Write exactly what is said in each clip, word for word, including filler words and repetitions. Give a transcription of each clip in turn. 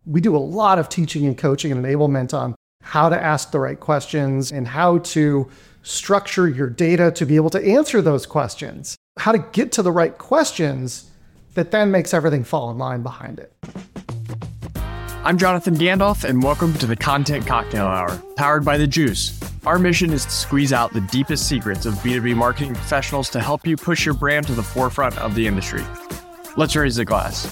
We do a lot of teaching and coaching and enablement on how to ask the right questions and how to structure your data to be able to answer those questions, how to get to the right questions that then makes everything fall in line behind it. I'm Jonathan Gandalf, and welcome to the Content Cocktail Hour, powered by The Juice. Our mission is to squeeze out the deepest secrets of B two B marketing professionals to help you push your brand to the forefront of the industry. Let's raise the glass.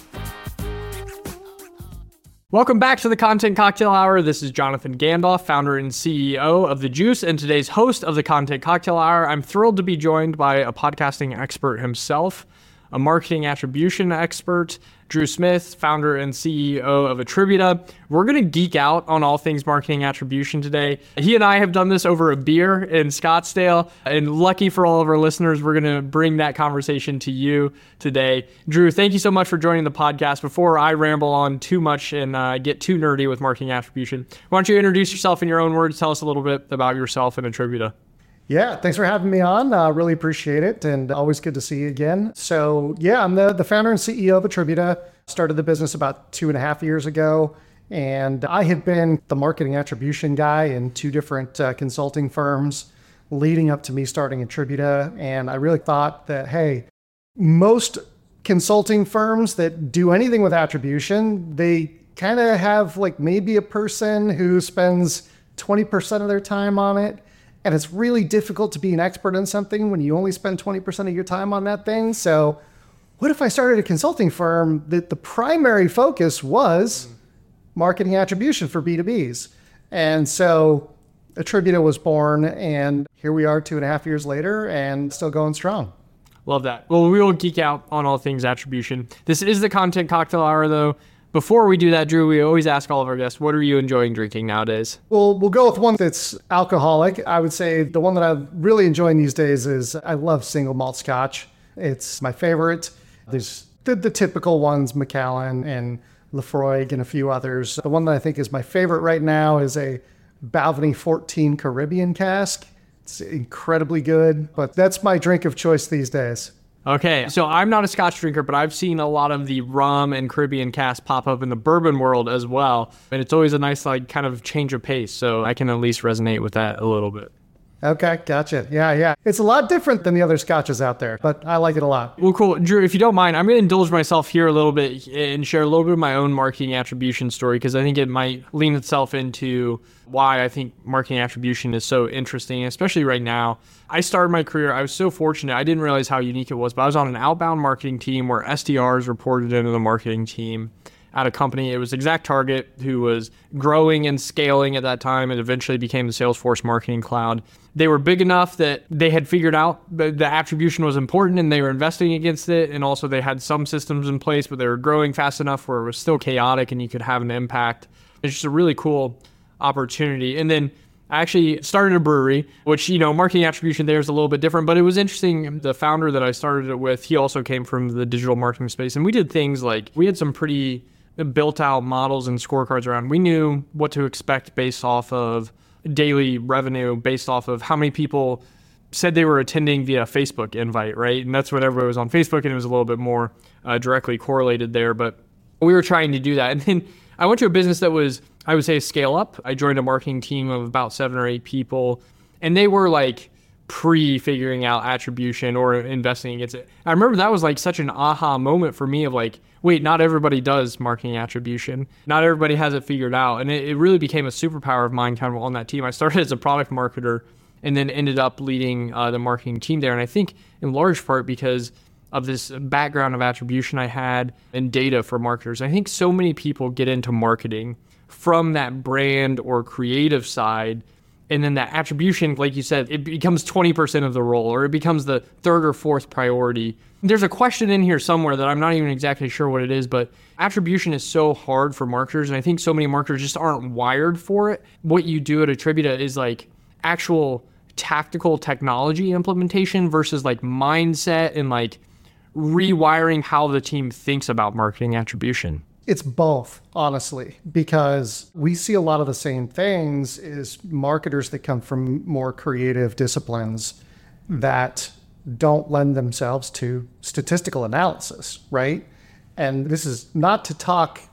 Welcome back to the Content Cocktail Hour. This is Jonathan Gandalf, founder and C E O of The Juice, and today's host of the Content Cocktail Hour. I'm thrilled to be joined by a podcasting expert himself, a marketing attribution expert, Drew Smith, founder and C E O of Attributa. We're going to geek out on all things marketing attribution today. He and I have done this over a beer in Scottsdale, and lucky for all of our listeners, we're going to bring that conversation to you today. Drew, thank you so much for joining the podcast. Before I ramble on too much and uh, get too nerdy with marketing attribution, why don't you introduce yourself in your own words? Tell us a little bit about yourself and Attributa. Yeah, thanks for having me on. Uh, really appreciate it, and always good to see you again. So yeah, I'm the, the founder and C E O of Attributa. Started the business about two and a half years ago, and I had been the marketing attribution guy in two different uh, consulting firms leading up to me starting Attributa. And I really thought that, hey, most consulting firms that do anything with attribution, they kind of have like maybe a person who spends twenty percent of their time on it. And it's really difficult to be an expert in something when you only spend twenty percent of your time on that thing. So what if I started a consulting firm that the primary focus was marketing attribution for B two Bs? And so Attributa was born, and here we are two and a half years later and still going strong. Love that. Well, we will geek out on all things attribution. This is the Content Cocktail Hour, though. Before we do that, Drew, we always ask all of our guests, what are you enjoying drinking nowadays? Well, we'll go with one that's alcoholic. I would say the one that I'm really enjoying these days is I love single malt scotch. It's my favorite. There's the, the typical ones, Macallan and Lefroy and a few others. The one that I think is my favorite right now is a Balvenie fourteen Caribbean cask. It's incredibly good, but that's my drink of choice these days. Okay, so I'm not a Scotch drinker, but I've seen a lot of the rum and Caribbean cask pop up in the bourbon world as well. And it's always a nice, like, kind of change of pace. So I can at least resonate with that a little bit. Okay, gotcha. Yeah, yeah. It's a lot different than the other scotches out there, but I like it a lot. Well, cool. Drew, if you don't mind, I'm going to indulge myself here a little bit and share a little bit of my own marketing attribution story, because I think it might lean itself into why I think marketing attribution is so interesting, especially right now. I started my career, I was so fortunate, I didn't realize how unique it was, but I was on an outbound marketing team where S D Rs reported into the marketing team at a company. It was ExactTarget, who was growing and scaling at that time, and eventually became the Salesforce Marketing Cloud. They were big enough that they had figured out that the attribution was important and they were investing against it. And also they had some systems in place, but they were growing fast enough where it was still chaotic and you could have an impact. It's just a really cool opportunity. And then I actually started a brewery, which, you know, marketing attribution there is a little bit different, but it was interesting. The founder that I started it with, he also came from the digital marketing space. And we did things like, we had some pretty built out models and scorecards around. We knew what to expect based off of daily revenue, based off of how many people said they were attending via Facebook invite, right? And that's what everybody was on Facebook, and it was a little bit more uh, directly correlated there. But we were trying to do that. And then I went to a business that was, I would say, a scale up. I joined a marketing team of about seven or eight people, and they were like pre-figuring out attribution or investing against it. I remember that was like such an aha moment for me of like, wait, not everybody does marketing attribution. Not everybody has it figured out. And it, it really became a superpower of mine kind of on that team. I started as a product marketer and then ended up leading uh, the marketing team there. And I think in large part because of this background of attribution I had and data for marketers. I think so many people get into marketing from that brand or creative side. And then that attribution, like you said, it becomes twenty percent of the role, or it becomes the third or fourth priority. There's a question in here somewhere that I'm not even exactly sure what it is, but attribution is so hard for marketers. And I think so many marketers just aren't wired for it. What you do at Attributa is like actual tactical technology implementation versus like mindset and like rewiring how the team thinks about marketing attribution. It's both, honestly, because we see a lot of the same things as marketers that come from more creative disciplines that don't lend themselves to statistical analysis, right? And this is not to talk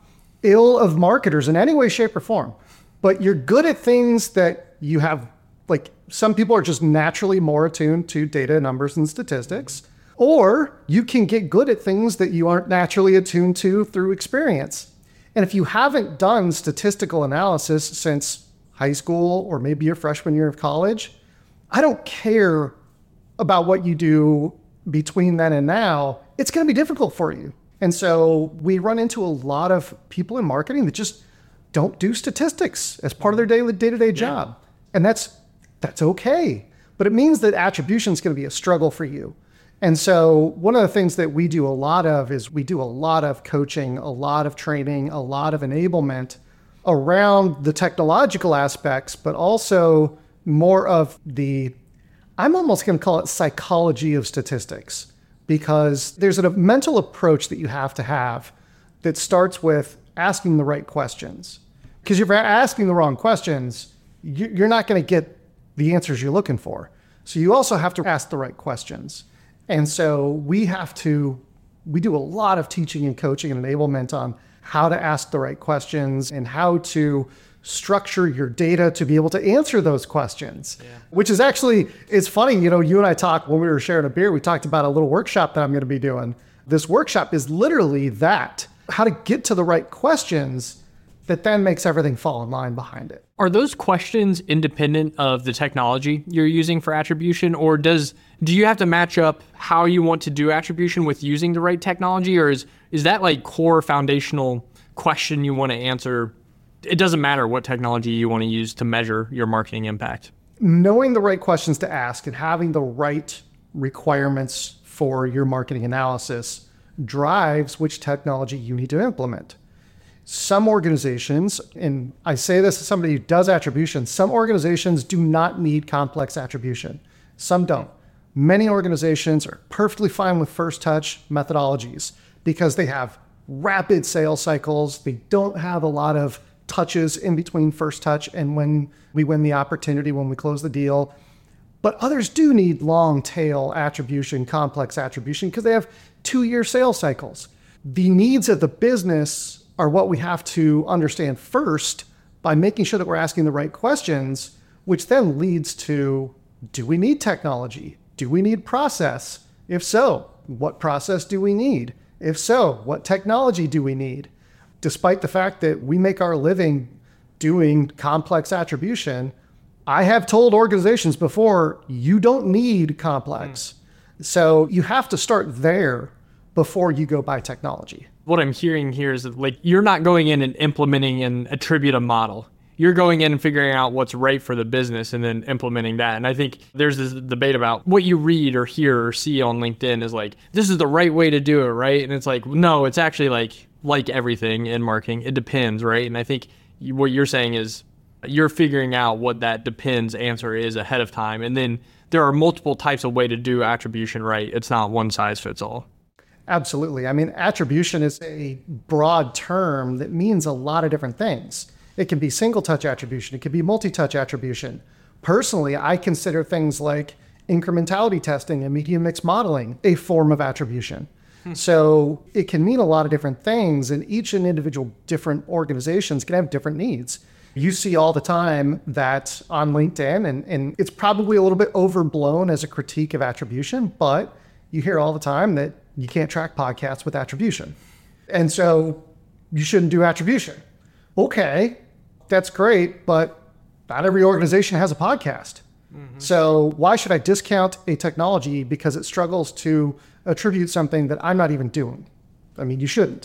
ill of marketers in any way, shape, or form. But you're good at things that you have, like some people are just naturally more attuned to data, numbers, and statistics. Or you can get good at things that you aren't naturally attuned to through experience. And if you haven't done statistical analysis since high school or maybe your freshman year of college, I don't care about what you do between then and now. It's going to be difficult for you. And so we run into a lot of people in marketing that just don't do statistics as part of their daily day-to-day job. And that's that's okay. But it means that attribution is going to be a struggle for you. And so one of the things that we do a lot of is we do a lot of coaching, a lot of training, a lot of enablement around the technological aspects, but also more of the, I'm almost going to call it psychology of statistics, because there's a mental approach that you have to have that starts with asking the right questions. Because if you're asking the wrong questions, you're not going to get the answers you're looking for. So you also have to ask the right questions. And so we have to, we do a lot of teaching and coaching and enablement on how to ask the right questions and how to structure your data to be able to answer those questions, yeah. Which is actually, it's funny, you know, you and I talked when we were sharing a beer, we talked about a little workshop that I'm going to be doing. This workshop is literally that, how to get to the right questions that then makes everything fall in line behind it. Are those questions independent of the technology you're using for attribution, or does do you have to match up how you want to do attribution with using the right technology, or is is that like core foundational question you want to answer? It doesn't matter what technology you want to use to measure your marketing impact. Knowing the right questions to ask and having the right requirements for your marketing analysis drives which technology you need to implement. Some organizations, and I say this as somebody who does attribution, some organizations do not need complex attribution. Some don't. Many organizations are perfectly fine with first touch methodologies because they have rapid sales cycles. They don't have a lot of touches in between first touch and when we win the opportunity, when we close the deal. But others do need long tail attribution, complex attribution, because they have two-year sales cycles. The needs of the business are what we have to understand first by making sure that we're asking the right questions, which then leads to, do we need technology? Do we need process? If so, what process do we need? If so, what technology do we need? Despite the fact that we make our living doing complex attribution, I have told organizations before, you don't need complex. Mm. So you have to start there before you go buy technology. What I'm hearing here is that like you're not going in and implementing an attribute a model. You're going in and figuring out what's right for the business and then implementing that. And I think there's this debate about what you read or hear or see on LinkedIn is like, this is the right way to do it, right? And it's like, no, it's actually like, like everything in marketing, it depends, right? And I think what you're saying is you're figuring out what that depends answer is ahead of time. And then there are multiple types of way to do attribution right. It's not one size fits all. Absolutely. I mean, attribution is a broad term that means a lot of different things. It can be single touch attribution. It can be multi-touch attribution. Personally, I consider things like incrementality testing and media mix modeling a form of attribution. Hmm. So it can mean a lot of different things, and each and individual different organizations can have different needs. You see all the time that on LinkedIn, and, and it's probably a little bit overblown as a critique of attribution, but you hear all the time that you can't track podcasts with attribution. And so you shouldn't do attribution. Okay, that's great, but not every organization has a podcast. Mm-hmm. So why should I discount a technology because it struggles to attribute something that I'm not even doing? I mean, you shouldn't.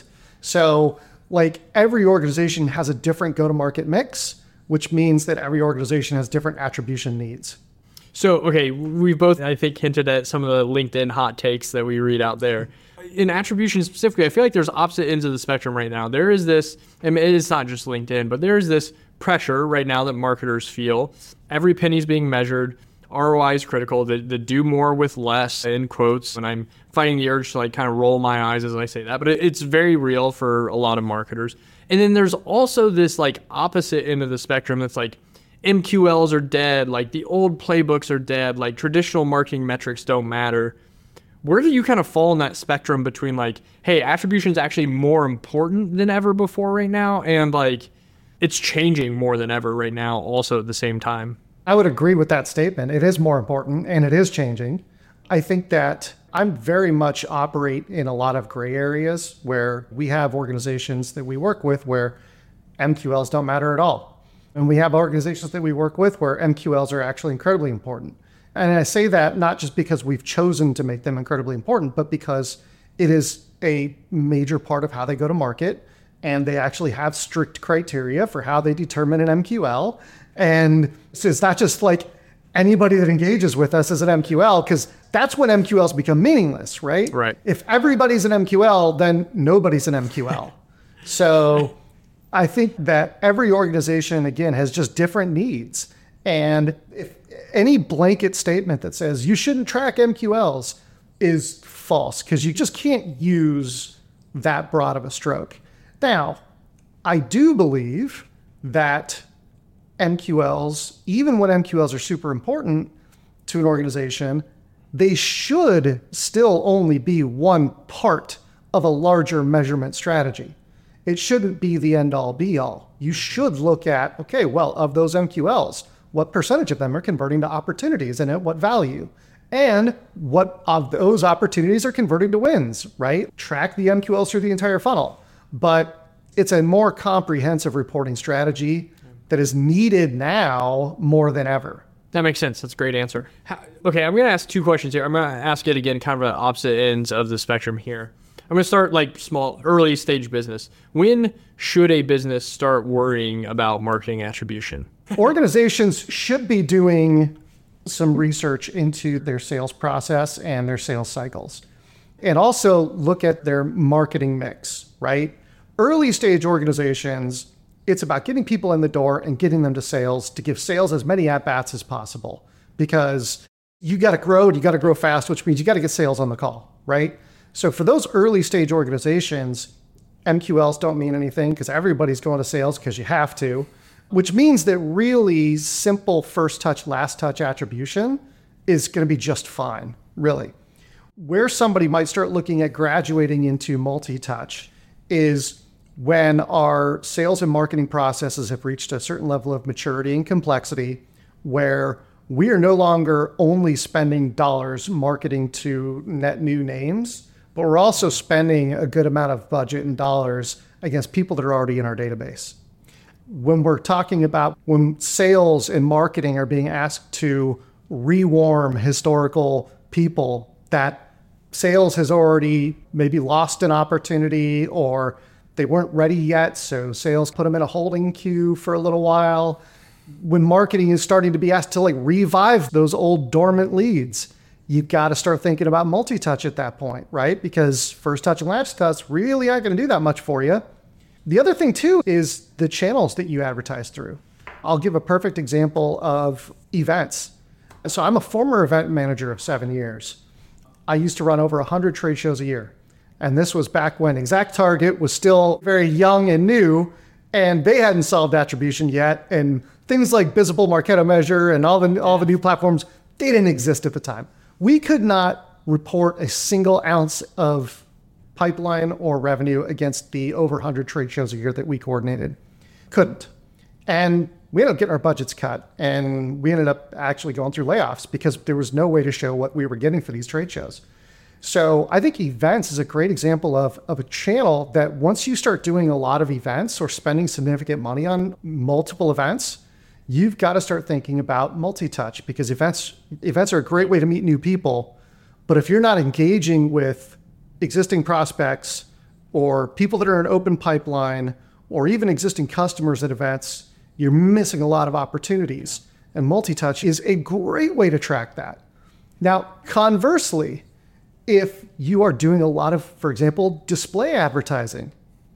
So like every organization has a different go-to-market mix, which means that every organization has different attribution needs. So, okay, we've both, I think, hinted at some of the LinkedIn hot takes that we read out there. In attribution specifically, I feel like there's opposite ends of the spectrum right now. There is this, I mean, it's not just LinkedIn, but there is this pressure right now that marketers feel. Every penny's being measured. R O I is critical. The, the do more with less, in quotes. And I'm fighting the urge to like kind of roll my eyes as I say that, but it, it's very real for a lot of marketers. And then there's also this like opposite end of the spectrum that's like, M Q Ls are dead, like the old playbooks are dead, like traditional marketing metrics don't matter. Where do you kind of fall in that spectrum between like, hey, attribution is actually more important than ever before right now, and like it's changing more than ever right now also at the same time? I would agree with that statement. It is more important and it is changing. I think that I'm very much operate in a lot of gray areas where we have organizations that we work with where M Q Ls don't matter at all. And we have organizations that we work with where M Q Ls are actually incredibly important. And I say that not just because we've chosen to make them incredibly important, but because it is a major part of how they go to market. And they actually have strict criteria for how they determine an M Q L. And so it's not just like anybody that engages with us is an M Q L, because that's when M Q Ls become meaningless, right? Right. If everybody's an M Q L, then nobody's an M Q L. So I think that every organization, again, has just different needs. And if any blanket statement that says you shouldn't track M Q Ls is false, because you just can't use that broad of a stroke. Now, I do believe that M Q Ls, even when M Q Ls are super important to an organization, they should still only be one part of a larger measurement strategy. It shouldn't be the end all be all. You should look at, okay, well, of those M Q Ls, what percentage of them are converting to opportunities and at what value? And what of those opportunities are converting to wins, right? Track the M Q Ls through the entire funnel. But it's a more comprehensive reporting strategy that is needed now more than ever. That makes sense. That's a great answer. How, okay, I'm going to ask two questions here. I'm going to ask it again, kind of at opposite ends of the spectrum here. I'm going to start like small, early stage business. When should a business start worrying about marketing attribution? Organizations should be doing some research into their sales process and their sales cycles. And also look at their marketing mix, right? Early stage organizations, it's about getting people in the door and getting them to sales, to give sales as many at-bats as possible, because you got to grow and you got to grow fast, which means you got to get sales on the call, right? So for those early stage organizations, M Q Ls don't mean anything because everybody's going to sales because you have to, which means that really simple first touch, last touch attribution is going to be just fine, really. Where somebody might start looking at graduating into multi-touch is when our sales and marketing processes have reached a certain level of maturity and complexity, where we are no longer only spending dollars marketing to net new names, but we're also spending a good amount of budget and dollars against people that are already in our database. When we're talking about when sales and marketing are being asked to rewarm historical people that sales has already maybe lost an opportunity or they weren't ready yet, so sales put them in a holding queue for a little while. When marketing is starting to be asked to like revive those old dormant leads, you've got to start thinking about multi-touch at that point, right? Because first touch and last touch really aren't going to do that much for you. The other thing too is the channels that you advertise through. I'll give a perfect example of events. So I'm a former event manager of seven years. I used to run over one hundred trade shows a year. And this was back when ExactTarget was still very young and new, and they hadn't solved attribution yet. And things like Visible Marketo Measure and all the all the new platforms, they didn't exist at the time. We could not report a single ounce of pipeline or revenue against the over one hundred trade shows a year that we coordinated. Couldn't. And we ended up getting our budgets cut, and we ended up actually going through layoffs because there was no way to show what we were getting for these trade shows. So I think events is a great example of, of a channel that once you start doing a lot of events or spending significant money on multiple events, you've got to start thinking about multi-touch, because events events are a great way to meet new people. But if you're not engaging with existing prospects or people that are in an open pipeline or even existing customers at events, you're missing a lot of opportunities. And multi-touch is a great way to track that. Now, conversely, if you are doing a lot of, for example, display advertising,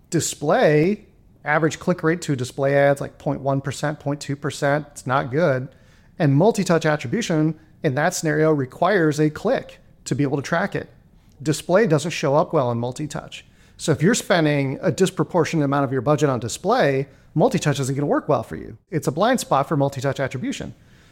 display, average click rate to display ads like zero point one percent, zero point two percent, it's not good. And multi-touch attribution in that scenario requires a click to be able to track it. Display doesn't show up well in multi-touch. So if you're spending a disproportionate amount of your budget on display, multi-touch isn't going to work well for you. It's a blind spot for multi-touch attribution.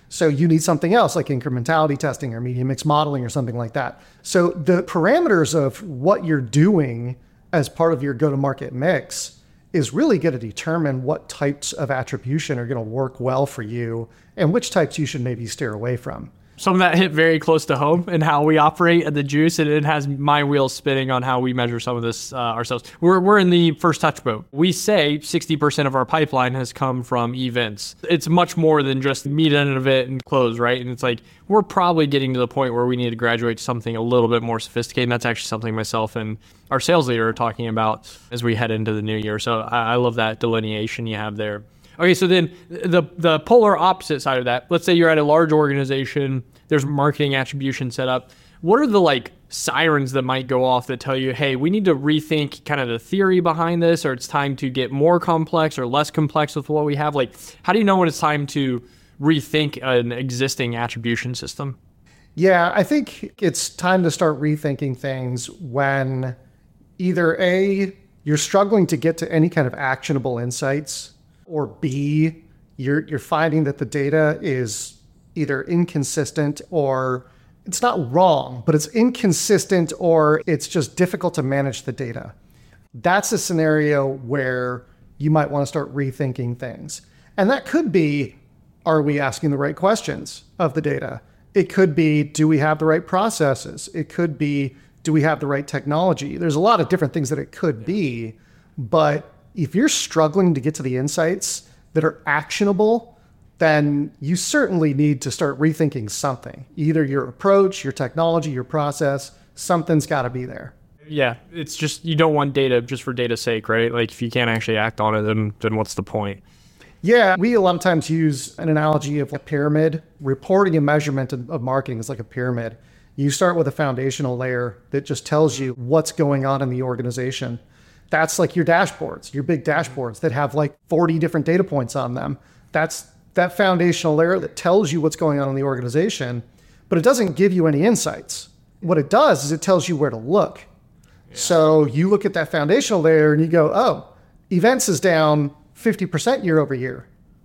So you need something else like incrementality testing or media mix modeling or something like that. So the parameters of what you're doing as part of your go-to-market mix is really going to determine what types of attribution are going to work well for you and which types you should maybe steer away from. Some of that hit very close to home and how we operate at the Juice, and it has my wheels spinning on how we measure some of this uh, ourselves. We're we're in the first touch boat. We say sixty percent of our pipeline has come from events. It's much more than just meet an event and close, right? And it's like we're probably getting to the point where we need to graduate to something a little bit more sophisticated. And that's actually something myself and our sales leader are talking about as we head into the new year. So I, I love that delineation you have there. Okay, so then the the polar opposite side of that, let's say you're at a large organization, there's marketing attribution set up. What are the like sirens that might go off that tell you, hey, we need to rethink kind of the theory behind this, or it's time to get more complex or less complex with what we have? Like, how do you know when it's time to rethink an existing attribution system? Yeah, I think it's time to start rethinking things when either A, you're struggling to get to any kind of actionable insights, or B, you're you're finding that the data is either inconsistent or it's not wrong, but it's inconsistent or it's just difficult to manage the data. That's a scenario where you might want to start rethinking things. And that could be, are we asking the right questions of the data? It could be, do we have the right processes? It could be, do we have the right technology? There's a lot of different things that it could be, but if you're struggling to get to the insights that are actionable, then you certainly need to start rethinking something. Either your approach, your technology, your process, something's got to be there. Yeah, it's just, you don't want data just for data's sake, right? Like if you can't actually act on it, then then what's the point? Yeah, we a lot of times use an analogy of a pyramid. Reporting and measurement of, of marketing is like a pyramid. You start with a foundational layer that just tells you what's going on in the organization. That's like your dashboards, your big dashboards that have like forty different data points on them. That's that foundational layer that tells you what's going on in the organization, but it doesn't give you any insights. What it does is it tells you where to look. Yeah. So you look at that foundational layer and you go, oh, events is down fifty percent year over year.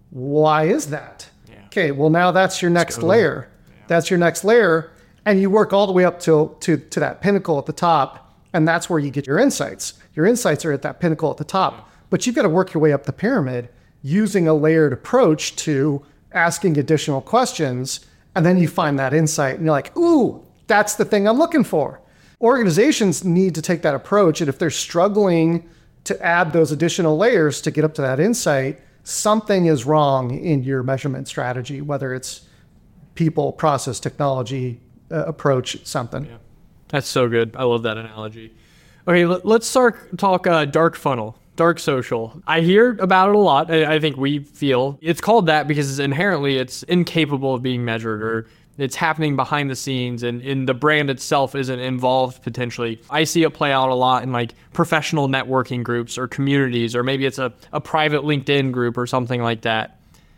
Why is that? Yeah. Okay, well now that's your next layer. Yeah. That's your next layer. And you work all the way up to, to, to that pinnacle at the top, and that's where you get your insights. Your insights are at that pinnacle at the top, yeah. But you've got to work your way up the pyramid using a layered approach to asking additional questions, and then you find that insight and you're like, ooh, that's the thing I'm looking for. Organizations need to take that approach, and if they're struggling to add those additional layers to get up to that insight, something is wrong in your measurement strategy, whether it's people, process, technology, uh, approach, something. Yeah. That's so good. I love that analogy. Okay, let, let's start talk uh, dark funnel. Dark social. I hear about it a lot. I think we feel it's called that because inherently it's incapable of being measured, or it's happening behind the scenes, and, and the brand itself isn't involved potentially. I see it play out a lot in like professional networking groups or communities, or maybe it's a, a private LinkedIn group or something like that.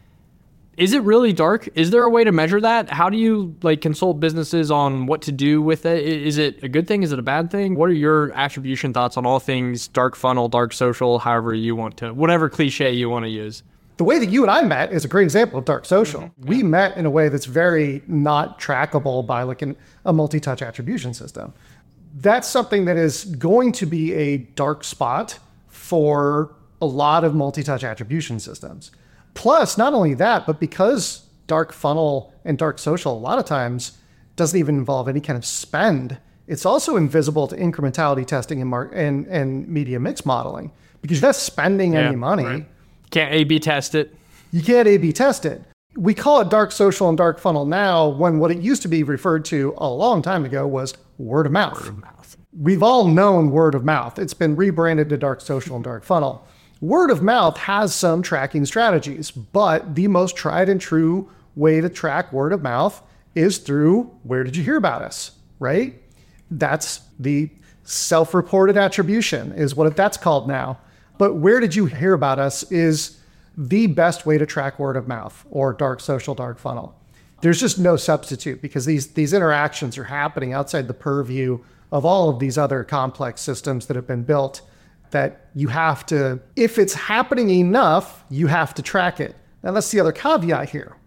Is it really dark? Is there a way to measure that? How do you like consult businesses on what to do with it? Is it a good thing? Is it a bad thing? What are your attribution thoughts on all things dark funnel, dark social, however you want to, whatever cliche you want to use? The way that you and I met is a great example of dark social. Mm-hmm. We met in a way that's very not trackable by like an, a multi-touch attribution system. That's something that is going to be a dark spot for a lot of multi-touch attribution systems. Plus, not only that, but because dark funnel and dark social a lot of times doesn't even involve any kind of spend, it's also invisible to incrementality testing and mar- and, and media mix modeling, because you're not spending yeah, any money. Right. Can't A B test it. You can't A B test it. We call it dark social and dark funnel now, when what it used to be referred to a long time ago was word of mouth. Word of mouth. We've all known word of mouth. It's been rebranded to dark social and dark funnel. Word of mouth has some tracking strategies, but the most tried and true way to track word of mouth is through where did you hear about us, right? That's the self-reported attribution is what that's called now. But where did you hear about us is the best way to track word of mouth or dark social, dark funnel. There's just no substitute, because these, these interactions are happening outside the purview of all of these other complex systems that have been built, that you have to, if it's happening enough, you have to track it. Now that's the other caveat here.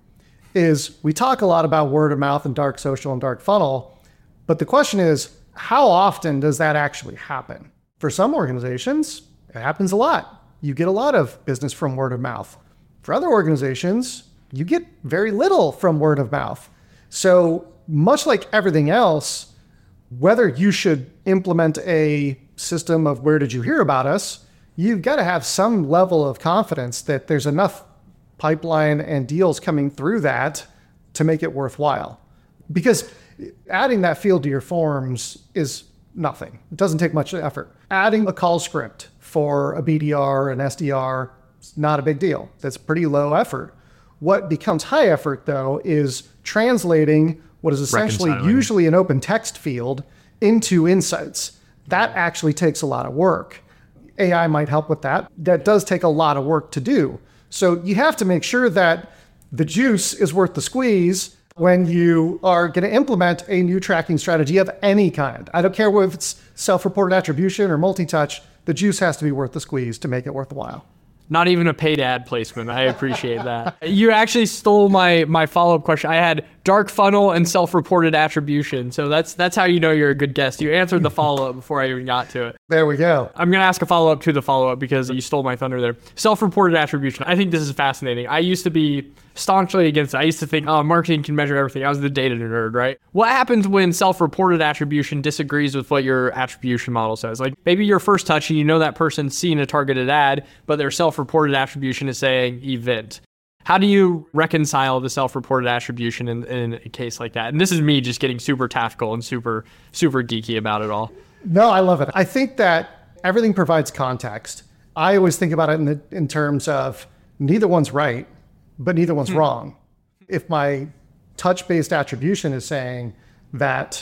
is we talk a lot about word of mouth and dark social and dark funnel, but the question is, how often does that actually happen? For some organizations, it happens a lot. You get a lot of business from word of mouth. For other organizations, you get very little from word of mouth. So much like everything else, whether you should implement a system of where did you hear about us, you've got to have some level of confidence that there's enough pipeline and deals coming through that to make it worthwhile. Because adding that field to your forms is nothing. It doesn't take much effort. Adding a call script for a B D R, an S D R, it's not a big deal. That's pretty low effort. What becomes high effort, though, is translating what is essentially usually an open text field into insights. That actually takes a lot of work. A I might help with that. That does take a lot of work to do. So you have to make sure that the juice is worth the squeeze when you are going to implement a new tracking strategy of any kind. I don't care if it's self-reported attribution or multi-touch, the juice has to be worth the squeeze to make it worthwhile. Not even a paid ad placement. I appreciate that. You actually stole my my follow-up question. I had dark funnel and self-reported attribution. So that's that's how you know you're a good guest. You answered the follow-up before I even got to it. There we go. I'm going to ask a follow-up to the follow-up because you stole my thunder there. Self-reported attribution. I think this is fascinating. I used to be staunchly against it. I used to think, oh, marketing can measure everything. I was the data nerd, right? What happens when self-reported attribution disagrees with what your attribution model says? Like maybe your first touch and you know that person's seen a targeted ad, but their self-reported attribution is saying event. How do you reconcile the self-reported attribution in, in a case like that? And this is me just getting super tactical and super, super geeky about it all. No, I love it. I think that everything provides context. I always think about it in, the, in terms of neither one's right, but neither one's hmm. wrong. If my touch-based attribution is saying that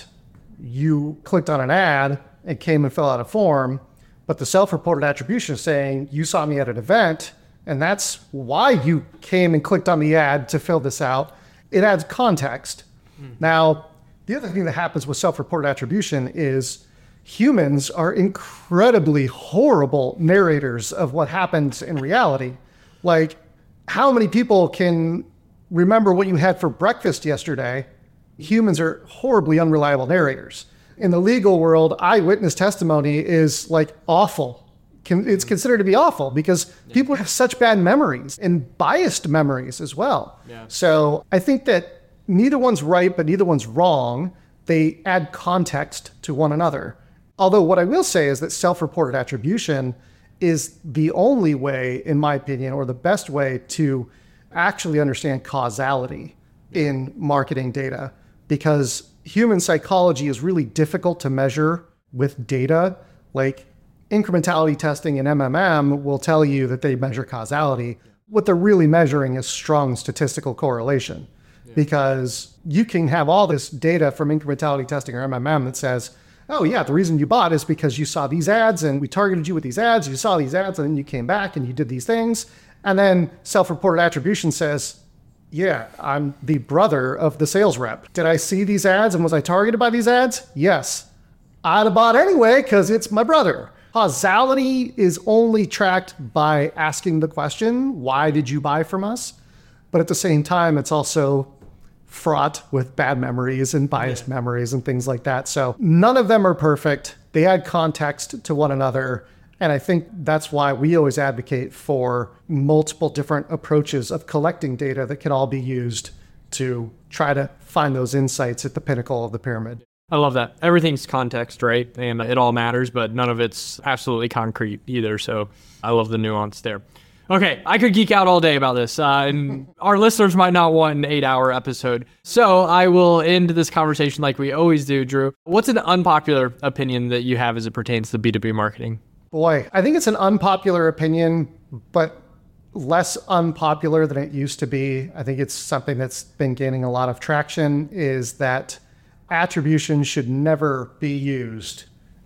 you clicked on an ad and came and filled out a form, but the self-reported attribution is saying you saw me at an event, and that's why you came and clicked on the ad to fill this out, it adds context. Hmm. Now, the other thing that happens with self-reported attribution is humans are incredibly horrible narrators of what happens in reality. Like, how many people can remember what you had for breakfast yesterday? Humans are horribly unreliable narrators. In the legal world, eyewitness testimony is like awful. It's considered to be awful because people have such bad memories and biased memories as well. Yeah. So I think that neither one's right, but neither one's wrong. They add context to one another. Although what I will say is that self-reported attribution is the only way, in my opinion, or the best way to actually understand causality in marketing data, because human psychology is really difficult to measure with data. Like incrementality testing and M M M will tell you that they measure causality. What they're really measuring is strong statistical correlation, yeah. because you can have all this data from incrementality testing or M M M that says, oh yeah, the reason you bought is because you saw these ads and we targeted you with these ads, you saw these ads and then you came back and you did these things. And then self-reported attribution says, yeah, I'm the brother of the sales rep. Did I see these ads and was I targeted by these ads? Yes. I'd have bought anyway because it's my brother. Causality is only tracked by asking the question, why did you buy from us? But at the same time, it's also fraught with bad memories and biased yeah. memories and things like that. So none of them are perfect. They add context to one another. And I think that's why we always advocate for multiple different approaches of collecting data that can all be used to try to find those insights at the pinnacle of the pyramid. I love that. Everything's context, right? And it all matters, but none of it's absolutely concrete either. So I love the nuance there. Okay, I could geek out all day about this, uh, and our listeners might not want an eight-hour episode. So I will end this conversation like we always do, Drew. What's an unpopular opinion that you have as it pertains to B two B marketing? Boy, I think it's an unpopular opinion, but less unpopular than it used to be. I think it's something that's been gaining a lot of traction, is that attribution should never be used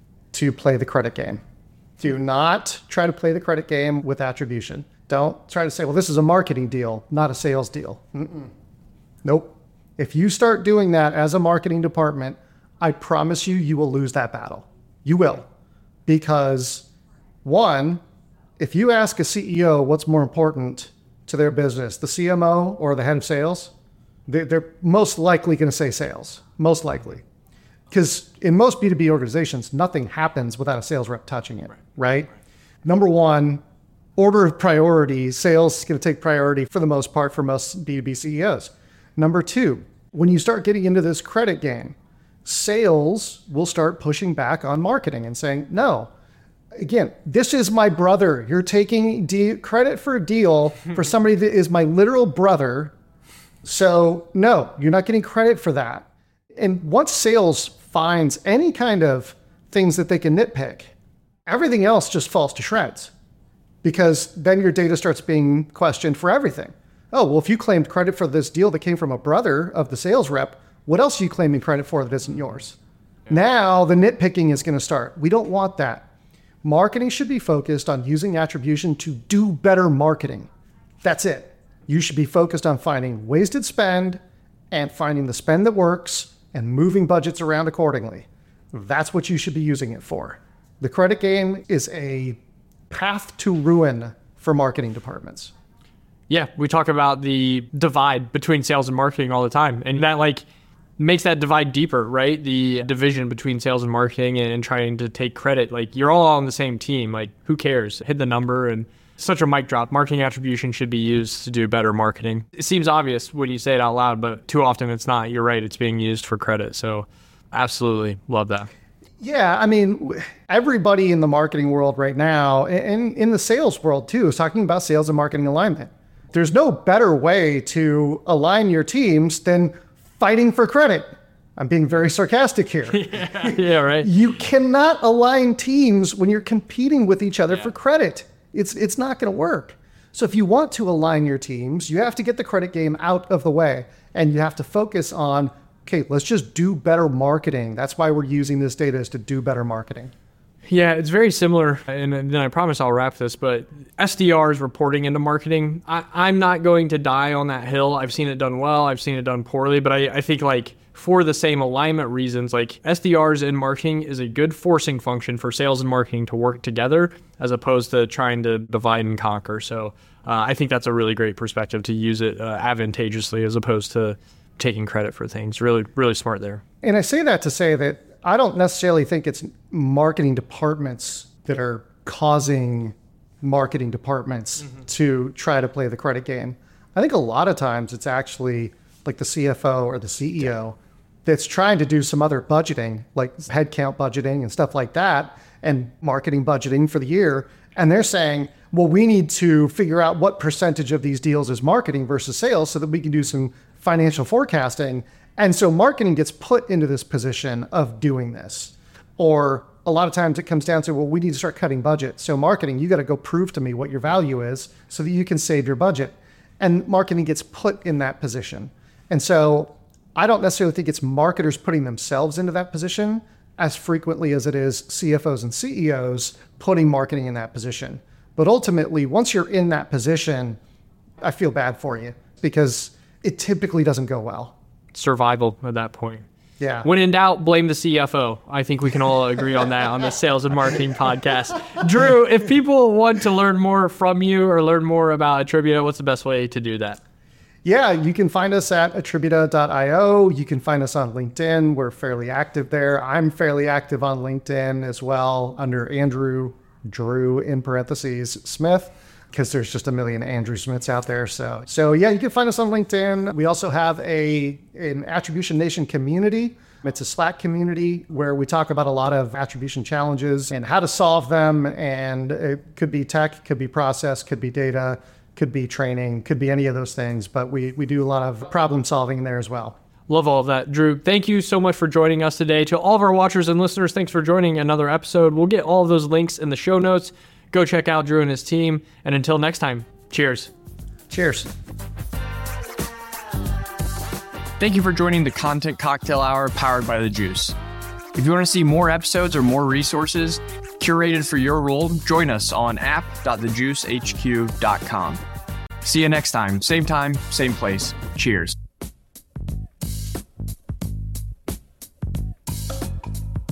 to play the credit game. Do not try to play the credit game with attribution. Don't try to say, well, this is a marketing deal, not a sales deal. Mm-mm. Nope. If you start doing that as a marketing department, I promise you, you will lose that battle. You will. Because one, if you ask a C E O what's more important to their business, the C M O or the head of sales, They- They're most likely going to say sales, most likely. Because in most B two B organizations, nothing happens without a sales rep touching it, right? right? Number one, order of priority, sales is going to take priority for the most part for most B two B C E Os. Number two, when you start getting into this credit game, sales will start pushing back on marketing and saying, no, again, this is my brother. You're taking de- credit for a deal for somebody that is my literal brother. So no, you're not getting credit for that. And once sales finds any kind of things that they can nitpick, everything else just falls to shreds, because then your data starts being questioned for everything. Oh, well, if you claimed credit for this deal that came from a brother of the sales rep, what else are you claiming credit for that isn't yours? Yeah. Now the nitpicking is going to start. We don't want that. Marketing should be focused on using attribution to do better marketing. That's it. You should be focused on finding wasted spend and finding the spend that works and moving budgets around accordingly. That's what you should be using it for. The credit game is a path to ruin for marketing departments. Yeah, we talk about the divide between sales and marketing all the time. And that like makes that divide deeper, right? The division between sales and marketing and, and trying to take credit. Like you're all on the same team. Like who cares? Hit the number. And such a mic drop. Marketing attribution should be used to do better marketing. It seems obvious when you say it out loud, but too often it's not. You're right. It's being used for credit. So absolutely love that. Yeah, I mean, everybody in the marketing world right now, and in the sales world too, is talking about sales and marketing alignment. There's no better way to align your teams than fighting for credit. I'm being very sarcastic here. yeah, yeah, right. You cannot align teams when you're competing with each other yeah. for credit. It's it's not going to work. So if you want to align your teams, you have to get the credit game out of the way, and you have to focus on, okay, let's just do better marketing. That's why we're using this data, is to do better marketing. Yeah, it's very similar, and then I promise I'll wrap this, but S D Rs reporting into marketing, I, I'm not going to die on that hill. I've seen it done well, I've seen it done poorly, but I, I think like for the same alignment reasons, like S D Rs in marketing is a good forcing function for sales and marketing to work together as opposed to trying to divide and conquer. So uh, I think that's a really great perspective to use it uh, advantageously as opposed to taking credit for things. Really, really smart there. And I say that to say that I don't necessarily think it's marketing departments that are causing marketing departments mm-hmm. to try to play the credit game. I think a lot of times it's actually like the C F O or the C E O that's trying to do some other budgeting, like headcount budgeting and stuff like that, and marketing budgeting for the year. And they're saying, well, we need to figure out what percentage of these deals is marketing versus sales so that we can do some financial forecasting. And so marketing gets put into this position of doing this. Or a lot of times it comes down to, well, we need to start cutting budget. So marketing, you got to go prove to me what your value is so that you can save your budget. And marketing gets put in that position. And so I don't necessarily think it's marketers putting themselves into that position as frequently as it is C F Os and C E Os putting marketing in that position. But ultimately, once you're in that position, I feel bad for you because it typically doesn't go well. Survival at that point. Yeah. When in doubt, blame the C F O. I think we can all agree on that on the Sales and Marketing Podcast. Drew, if people want to learn more from you or learn more about Attributa, what's the best way to do that? Yeah, you can find us at attributa dot io. You can find us on LinkedIn. We're fairly active there. I'm fairly active on LinkedIn as well under Andrew, Drew in parentheses, Smith, because there's just a million Andrew Smiths out there. So, so yeah, you can find us on LinkedIn. We also have a an Attribution Nation community. It's a Slack community where we talk about a lot of attribution challenges and how to solve them. And it could be tech, could be process, could be data, could be training, could be any of those things. But we, we do a lot of problem solving there as well. Love all of that. Drew, thank you so much for joining us today. To all of our watchers and listeners, thanks for joining another episode. We'll get all of those links in the show notes. Go check out Drew and his team. And until next time, cheers. Cheers. Thank you for joining the Content Cocktail Hour powered by The Juice. If you want to see more episodes or more resources curated for your role, join us on app dot the juice h q dot com. See you next time. Same time, same place. Cheers.